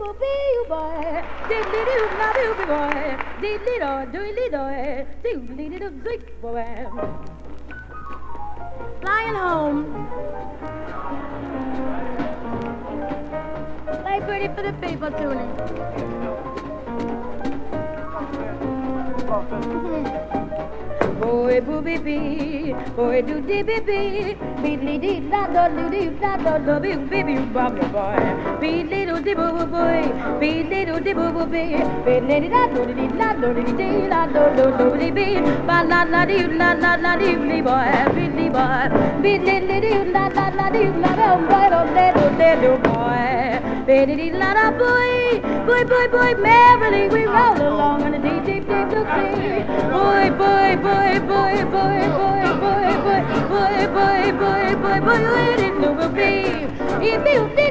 boo boy, diddly doo la doo boy, diddly do doodly doo zick boy. Flying home, play pretty for the people tuning. Boy booby bee, boy do dee bee bee, beedly dee la do dee la do bee bee bee bobby boy, beedly do dee boo boy, beedly do dee boo bee, beedly la do dee la do dee bee, ba la dee la dee bee boy, beedly boy, beedly dee la dee la boy do boy, beedly la boy, merrily we roll along on the deep blue sea. Boy, where did Nova be? If you did